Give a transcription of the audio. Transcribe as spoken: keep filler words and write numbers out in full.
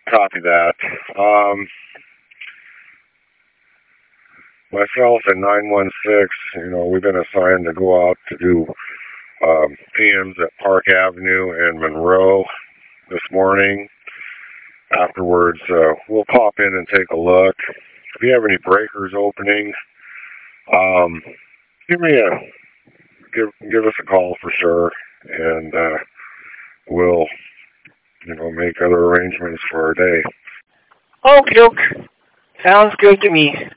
Copy that. Um, myself and nine one six, you know, we've been assigned to go out to do um, P Ms at Park Avenue and Monroe this morning. Afterwards, uh, we'll pop in and take a look. If you have any breakers opening, um, give me a give give us a call for sure, and uh, we'll you know make other arrangements for our day. Okay, okay. Sounds good to me.